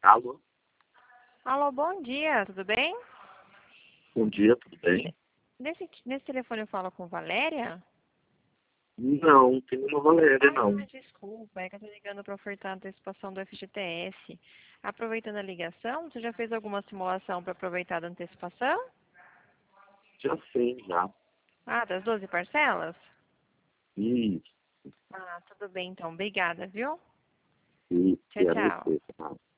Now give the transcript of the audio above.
Alô? Alô, bom dia, tudo bem? Bom dia, tudo bem? Nesse telefone eu falo com Valéria? Não, tem uma Valéria, não. Desculpa, é que eu tô ligando para ofertar a antecipação do FGTS. Aproveitando a ligação, você já fez alguma simulação para aproveitar da antecipação? Já sei, já. Ah, das 12 parcelas? Isso, Ah, tudo bem então, obrigada, viu? isso, Tchau, era tchau. você, tá?